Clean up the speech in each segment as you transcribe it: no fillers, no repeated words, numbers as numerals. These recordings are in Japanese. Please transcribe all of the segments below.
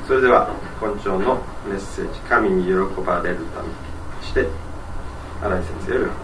それでは今朝のメッセージ、神に喜ばれるためとして新井先生よりお話。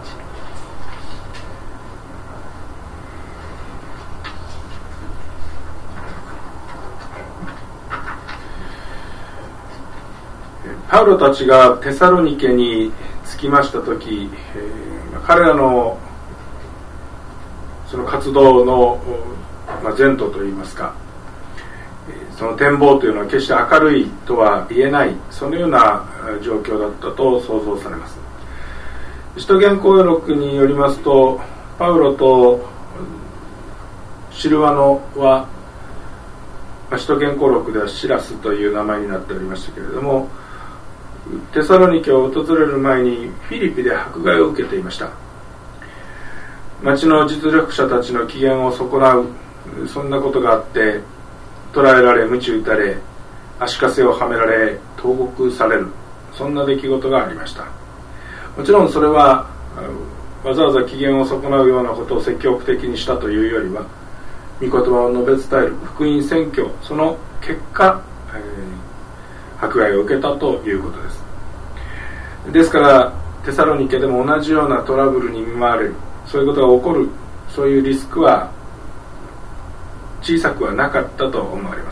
パウロたちがテサロニケに着きましたとき、彼らのその活動の前途といいますか、その展望というのは決して明るいとは言えない、そのような状況だったと想像されます。使徒言行録によりますと、パウロとシルワノは使徒言行録ではシラスという名前になっておりましたけれども、テサロニケを訪れる前にフィリピで迫害を受けていました。町の実力者たちの機嫌を損なう、そんなことがあって捕らえられ、鞭打たれ、足かせをはめられ、投獄される、そんな出来事がありました。もちろんそれはわざわざ機嫌を損なうようなことを積極的にしたというよりは、御言葉を述べ伝える福音宣教、その結果、迫害を受けたということです。ですからテサロニケでも同じようなトラブルに見舞われる、そういうことが起こる、そういうリスクは小さくはなかったと思われます。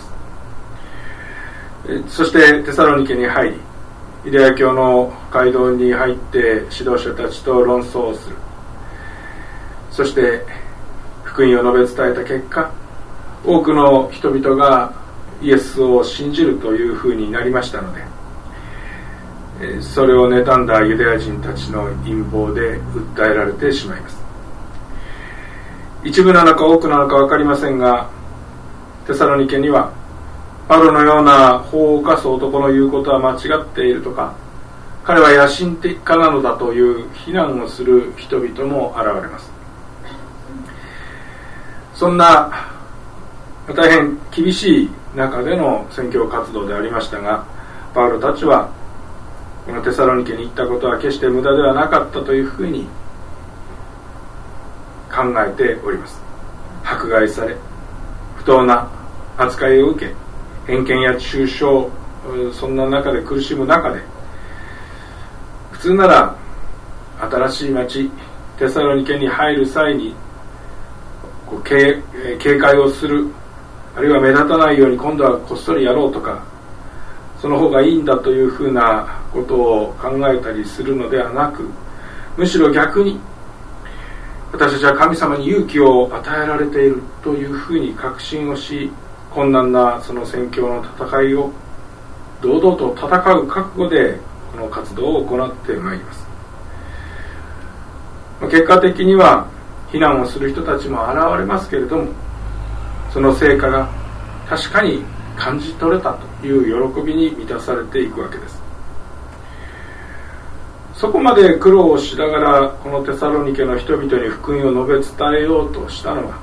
そしてテサロニケに入り、ユダヤ教の街道に入って指導者たちと論争をする。そして福音を述べ伝えた結果、多くの人々がイエスを信じるというふうになりましたので、それを妬んだユダヤ人たちの陰謀で訴えられてしまいます。一部なのか多くなのか分かりませんが、テサロニケにはパウロのような法を犯す男の言うことは間違っているとか、彼は野心的家なのだという非難をする人々も現れます。そんな大変厳しい中での宣教活動でありましたが、パウロたちはこのテサロニケに行ったことは決して無駄ではなかったというふうに考えております。迫害され、不当な扱いを受け、偏見や中傷、そんな中で苦しむ中で、普通なら新しい町テサロニケに入る際に警戒をする、あるいは目立たないように今度はこっそりやろうとか、その方がいいんだというふうなことを考えたりするのではなく、むしろ逆に私たちは神様に勇気を与えられているというふうに確信をし、困難なその宣教の戦いを堂々と戦う覚悟でこの活動を行ってまいります。結果的には非難をする人たちも現れますけれども、その成果が確かに感じ取れたという喜びに満たされていくわけです。そこまで苦労をしながらこのテサロニケの人々に福音を述べ伝えようとしたのは、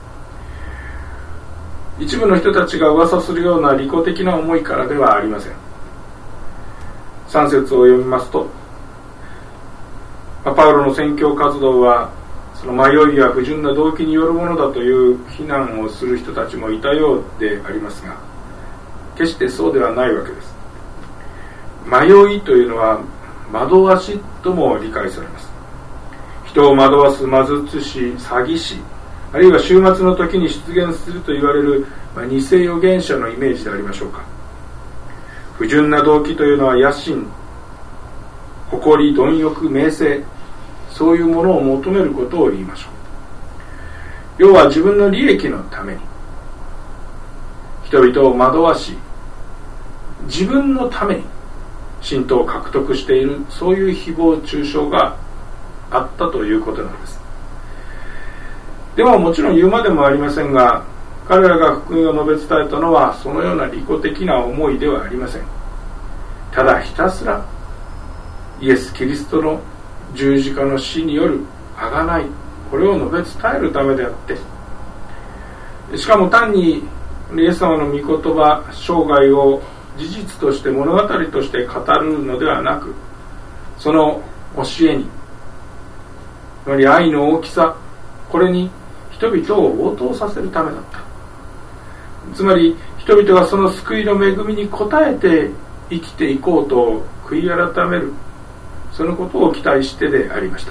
一部の人たちが噂するような利己的な思いからではありません。3節を読みますと、パウロの宣教活動はその迷いや不純な動機によるものだという非難をする人たちもいたようでありますが、決してそうではないわけです。迷いというのは惑わしとも理解されます。人を惑わす魔術師、詐欺師、あるいは終末の時に出現すると言われる偽預言者のイメージでありましょうか。不純な動機というのは野心、誇り、貪欲、名声、そういうものを求めることを言いましょう。要は自分の利益のために人々を惑わし、自分のために信徒を獲得している、そういう誹謗中傷があったということなんです。でももちろん言うまでもありませんが、彼らが福音を述べ伝えたのはそのような利己的な思いではありません。ただひたすらイエス・キリストの十字架の死による贖い、これを述べ伝えるためであって、しかも単にイエス様の御言葉、生涯を事実として物語として語るのではなく、その教えに、つまり愛の大きさ、これに人々を応答させるためだった。つまり人々がその救いの恵みに応えて生きていこうと悔い改める、そのことを期待してでありました。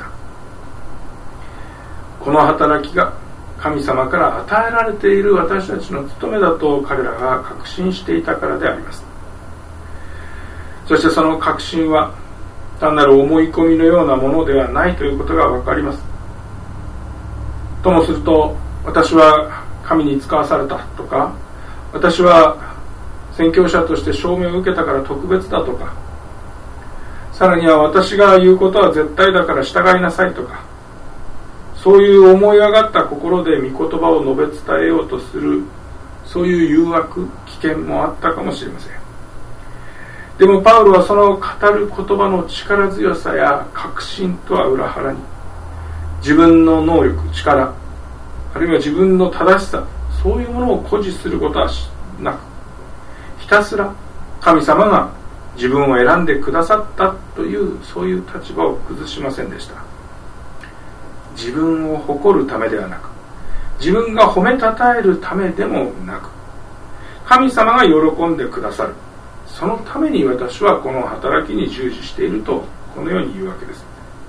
この働きが神様から与えられている私たちの務めだと彼らが確信していたからであります。そしてその確信は単なる思い込みのようなものではないということが分かります。ともすると、私は神に使わされたとか、私は宣教者として証明を受けたから特別だとか、さらには私が言うことは絶対だから従いなさいとか、そういう思い上がった心で御言葉を述べ伝えようとする、そういう誘惑、危険もあったかもしれません。でもパウロはその語る言葉の力強さや確信とは裏腹に、自分の能力、力、あるいは自分の正しさ、そういうものを誇示することはなく、ひたすら神様が自分を選んでくださったという、そういう立場を崩しませんでした。自分を誇るためではなく、自分が褒めたたえるためでもなく、神様が喜んでくださる、そのために私はこの働きに従事していると、このように言うわけです。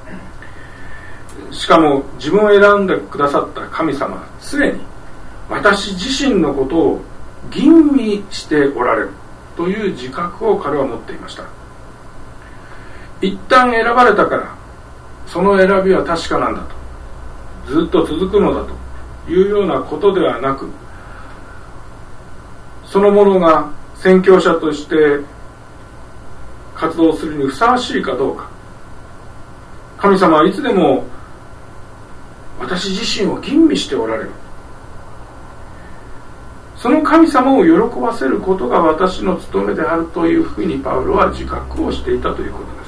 しかも自分を選んでくださった神様はすでに私自身のことを吟味しておられるという自覚を彼は持っていました。一旦選ばれたからその選びは確かなんだと、ずっと続くのだというようなことではなく、そのものが宣教者として活動するにふさわしいかどうか、神様はいつでも私自身を吟味しておられる。その神様を喜ばせることが私の務めであるというふうにパウロは自覚をしていたということです。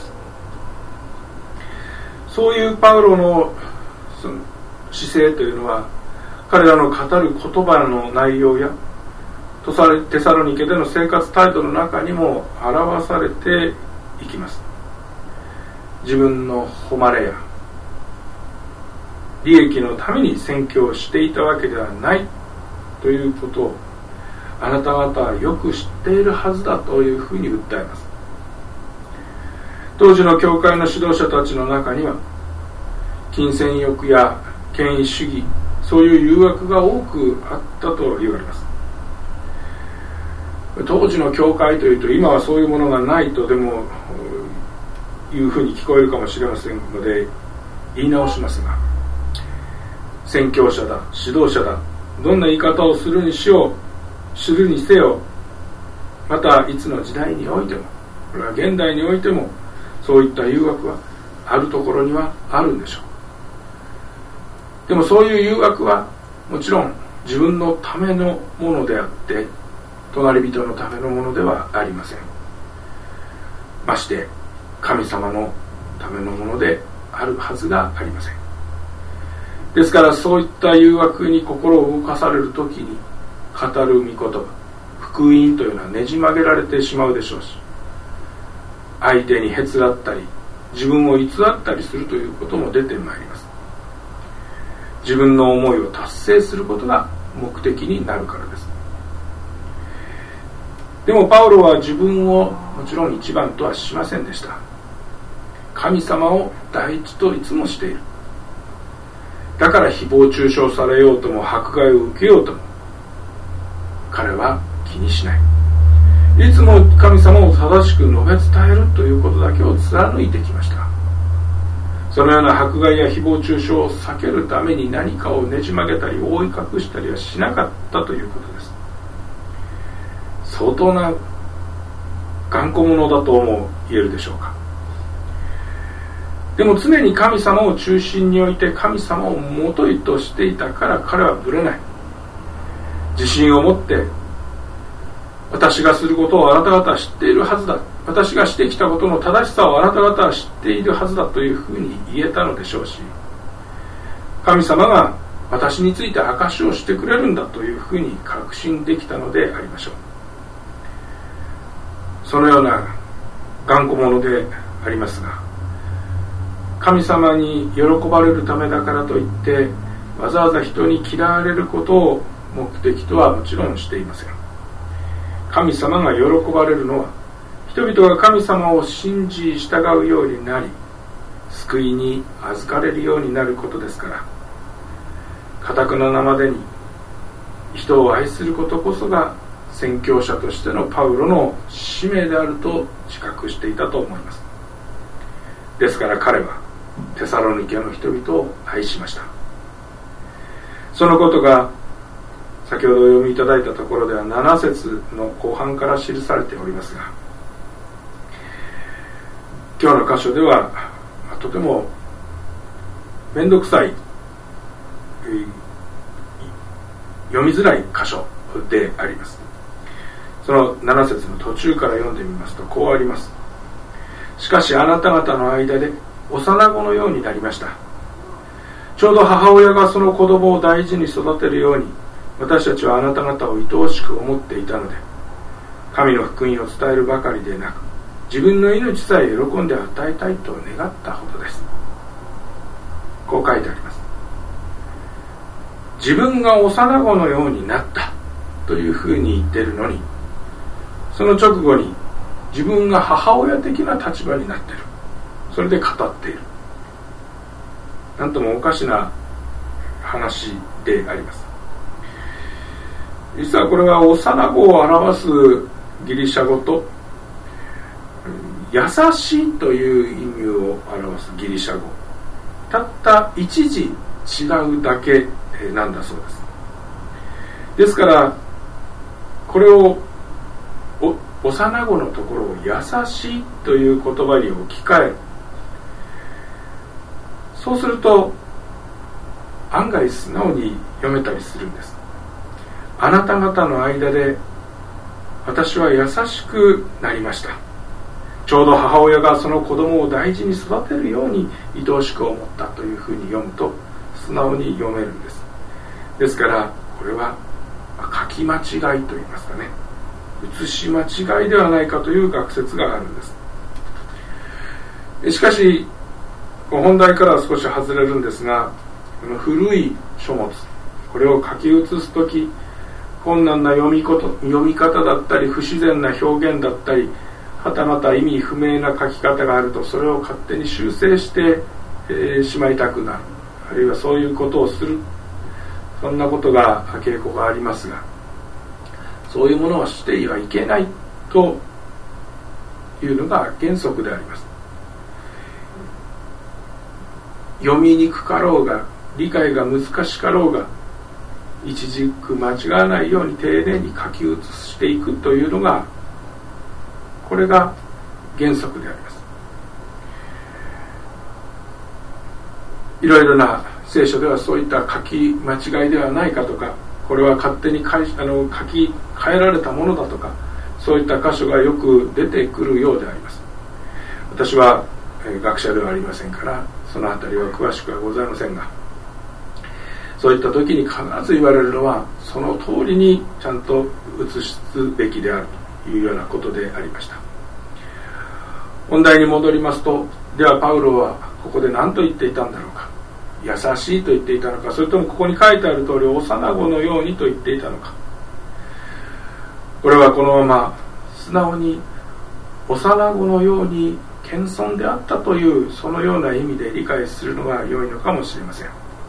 そういうパウロのその姿勢というのは、彼らの語る言葉の内容やテサロニケでの生活態度の中にも表されていきます。自分の誉れや利益のために宣教をしていたわけではないということをあなた方はよく知っているはずだというふうに訴えます。当時の教会の指導者たちの中には金銭欲や権威主義、そういう誘惑が多くあったと言われます。当時の教会というと、今はそういうものがないとでもいうふうに聞こえるかもしれませんので言い直しますが、宣教者だ、指導者だ、どんな言い方をするにせよ、またいつの時代においても、これは現代においても、そういった誘惑はあるところにはあるんでしょう。でもそういう誘惑はもちろん自分のためのものであって、隣人のためのものではありません。まして神様のためのものであるはずがありません。ですからそういった誘惑に心を動かされるときに語る御言葉、福音というのはねじ曲げられてしまうでしょうし、相手にへつらったり自分を偽ったりするということも出てまいります。自分の思いを達成することが目的になるからです。でもパウロは自分をもちろん一番とはしませんでした。神様を第一といつもしている。だから誹謗中傷されようとも迫害を受けようとも彼は気にしない。いつも神様を正しく述べ伝えるということだけを貫いてきました。そのような迫害や誹謗中傷を避けるために何かをねじ曲げたり覆い隠したりはしなかったということです。相当な頑固者だとも言えるでしょうか。でも常に神様を中心に置いて神様をもといとしていたから彼はぶれない。自信を持って私がすることをあなた方は知っているはずだ、私がしてきたことの正しさをあなた方は知っているはずだというふうに言えたのでしょうし、神様が私について証しをしてくれるんだというふうに確信できたのでありましょう。そのような頑固者でありますが、神様に喜ばれるためだからといってわざわざ人に嫌われることを目的とはもちろんしていません。 神様が喜ばれるのは、人々が神様を信じ従うようになり、救いに預かれるようになることですから、堅なまでに人を愛することこそが宣教者としてのパウロの使命であると自覚していたと思います。ですから彼はテサロニケの人々を愛しました。そのことが先ほどお読みいただいたところでは7節の後半から記されておりますが、今日の箇所ではとても面倒くさい、読みづらい箇所であります。その7節の途中から読んでみますとこうあります。しかしあなた方の間で幼子のようになりました。ちょうど母親がその子供を大事に育てるように、私たちはあなた方を愛おしく思っていたので、神の福音を伝えるばかりでなく、自分の命さえ喜んで与えたいと願ったほどです。こう書いてあります。自分が幼子のようになったというふうに言っているのに、その直後に自分が母親的な立場になっている。それで語っている。なんともおかしな話であります。実はこれは幼子を表すギリシャ語と優しいという意味を表すギリシャ語、たった一字違うだけなんだそうです。ですからこれを幼子のところを優しいという言葉に置き換える。そうすると案外素直に読めたりするんです。あなた方の間で私は優しくなりました。ちょうど母親がその子供を大事に育てるように愛おしく思ったというふうに読むと素直に読めるんです。ですからこれは書き間違いといいますかね、写し間違いではないかという学説があるんです。しかし本題からは少し外れるんですが、この古い書物、これを書き写すとき困難な読み方だったり不自然な表現だったり、はたまた意味不明な書き方があるとそれを勝手に修正して、しまいたくなる、あるいはそういうことをする、そんなことが傾向がありますが、そういうものをしてはいけないというのが原則であります。読みにくかろうが理解が難しかろうが、一軸間違わないように丁寧に書き写していくというのが、これが原則であります。いろいろな聖書ではそういった書き間違いではないかとか、これは勝手に書き換えられたものだとか、そういった箇所がよく出てくるようであります。私は学者ではありませんからそのあたりは詳しくはございませんが、そういった時に必ず言われるのはその通りにちゃんと写すべきであるというようなことでありました。本題に戻りますと、ではパウロはここで何と言っていたんだろうか。優しいと言っていたのか、それともここに書いてある通り幼子のようにと言っていたのか。これはこのまま素直に幼子のように謙遜であったというそのような意味で理解するのが良いのかもしれません。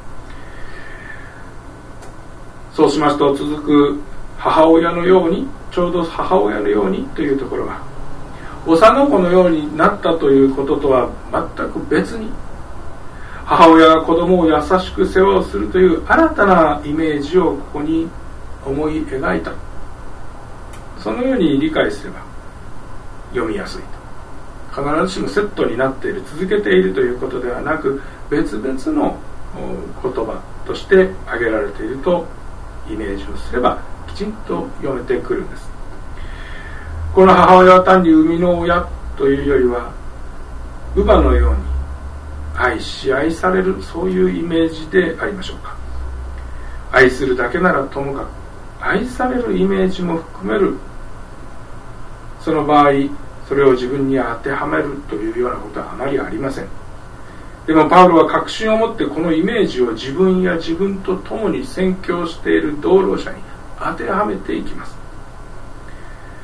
そうしますと続く母親のように、ちょうど母親のようにというところが、幼子のようになったということとは全く別に、母親が子供を優しく世話をするという新たなイメージをここに思い描いた、そのように理解すれば読みやすいと。必ずしもセットになっている、続けているということではなく、別々の言葉として挙げられているとイメージをすればきちんと読めてくるんです。この母親は単に生みの親というよりは、乳母のように愛し愛される、そういうイメージでありましょうか。愛するだけならともかく、愛されるイメージも含める、その場合それを自分に当てはめるというようなことはあまりありません。でもパウロは確信を持ってこのイメージを自分や自分と共に宣教している同労者に当てはめていきます。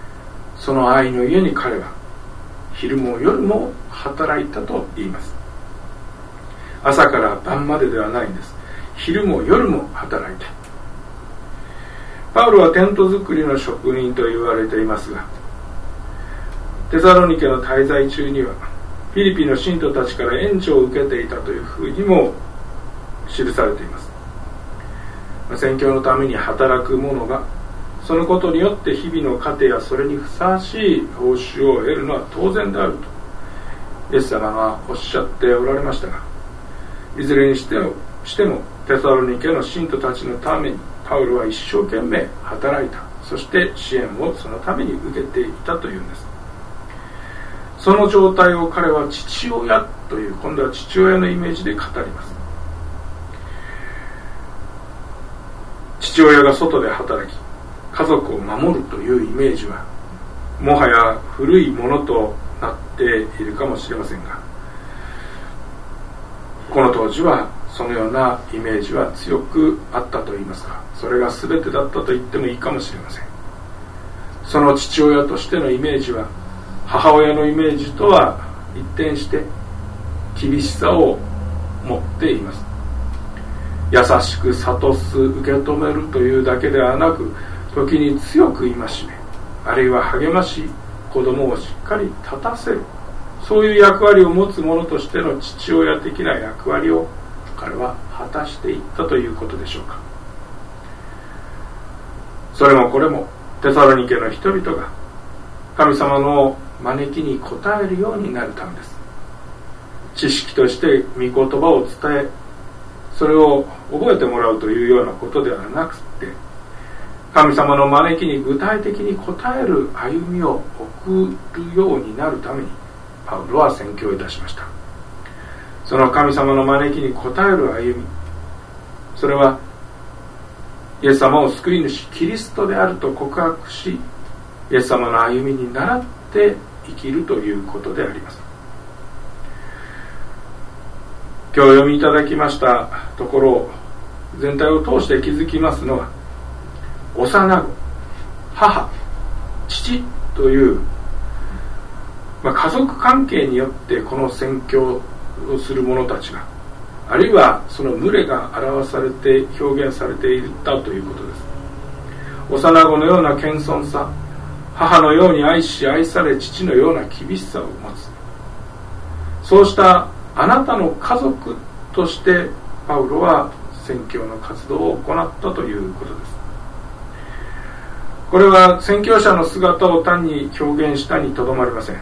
その愛の家に彼は昼も夜も働いたと言います。朝から晩までではないんです。昼も夜も働いた。パウロはテント作りの職人と言われていますが、テサロニケの滞在中にはフィリピの信徒たちから援助を受けていたというふうにも記されています。宣教のために働く者がそのことによって日々の糧やそれにふさわしい報酬を得るのは当然であるとイエス様がおっしゃっておられましたが、いずれにしてもテサロニケの信徒たちのためにパウロは一生懸命働いた。そして支援をそのために受けていたというんです。その状態を彼は父親という、今度は父親のイメージで語ります。父親が外で働き家族を守るというイメージはもはや古いものとなっているかもしれませんが、この当時はそのようなイメージは強くあったといいますか、それが全てだったと言ってもいいかもしれません。その父親としてのイメージは母親のイメージとは一転して厳しさを持っています。優しく諭す、受け止めるというだけではなく、時に強く戒め、あるいは励まし、子供をしっかり立たせる、そういう役割を持つ者としての父親的な役割を彼は果たしていったということでしょうか。それもこれもテサロニケの人々が神様の招きに応えるようになるためです。知識として御言葉を伝え、それを覚えてもらうというようなことではなくて、神様の招きに具体的に応える歩みを送るようになるためにパウロは宣教いたしました。その神様の招きに応える歩み、それはイエス様を救い主キリストであると告白し、イエス様の歩みに倣って生きるということであります。今日読みいただきましたところを全体を通して気づきますのは、幼子、母、父という、家族関係によってこの宣教をする者たちが、あるいはその群れが表されて表現されていたということです。幼子のような謙遜さ、母のように愛し愛され父のような厳しさを持つ、そうしたあなたの家族としてパウロは宣教の活動を行ったということです。これは宣教者の姿を単に表現したにとどまりません。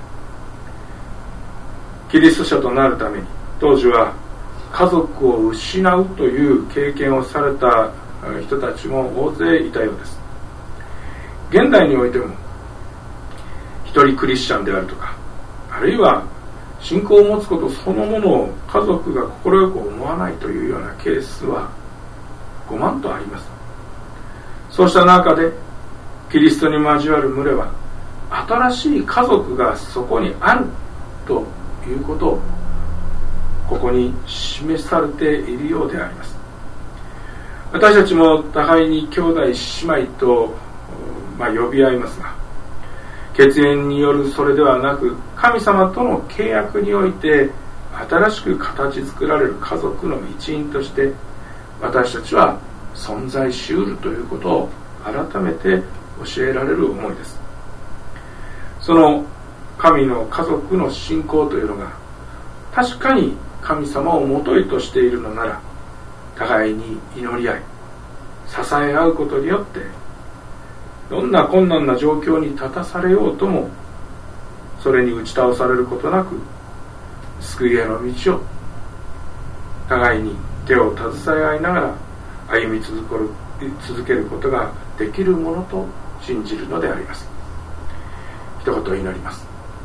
キリスト者となるために当時は家族を失うという経験をされた人たちも大勢いたようです。現代においても一人クリスチャンであるとか、あるいは信仰を持つことそのものを家族が快く思わないというようなケースは5万とあります。そうした中でキリストに交わる群れは新しい家族がそこにあるということをここに示されているようであります。私たちも互いに兄弟姉妹と、呼び合いますが、血縁によるそれではなく、神様との契約において新しく形作られる家族の一員として私たちは存在しうるということを改めて教えられる思いです。その神の家族の信仰というのが確かに神様をもといとしているのなら、互いに祈り合い支え合うことによってどんな困難な状況に立たされようともそれに打ち倒されることなく救いへの道を互いに手を携え合いながら歩み続けることができるものと信じるのであります。一言祈ります。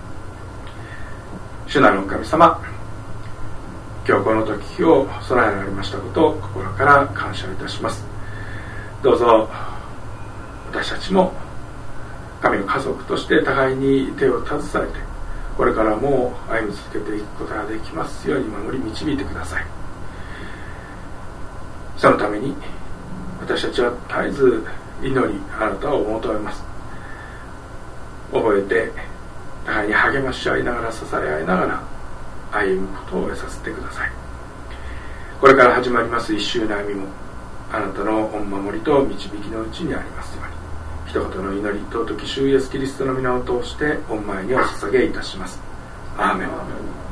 主なるお神様、今日この時を備えられましたことを心から感謝いたします。どうぞ私たちも神の家族として互いに手を携えてこれからも歩み続けていくことができますように守り導いてください。そのために私たちは絶えず祈りあなたを求めます。 覚えて、互いに励まし合いながら、支え合いながら歩むことを得させてください。これから始まります一週の歩みも、あなたの御守りと導きのうちにありますように、一言の祈り尊き主イエスキリストの皆を通して御前にお捧げいたします。アーメン。